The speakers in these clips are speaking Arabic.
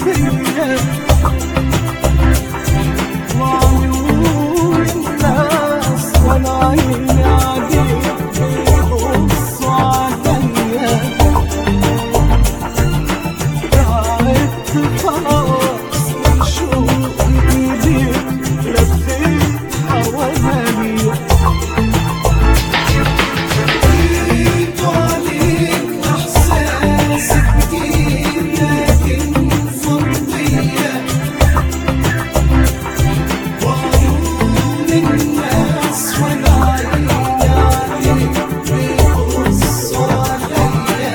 فيا وعيون الناس وانا عيني عليك بيبصوا عليا. تعبت خلاص من شوقي إليك لفيت حواليا. جيت عليك إحساس كتير لكن فضية وعيون الناس وانا عيني عليك بيبصوا عليا.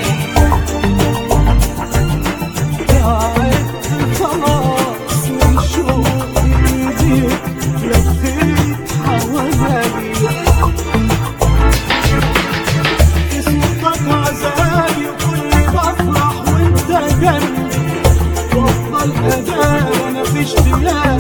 تعبت خلاص من شوقي إليك لفيت حواليا. اسمك عذابي وكل بفرح وانت جنبي وافضل اداري انا في اشتياق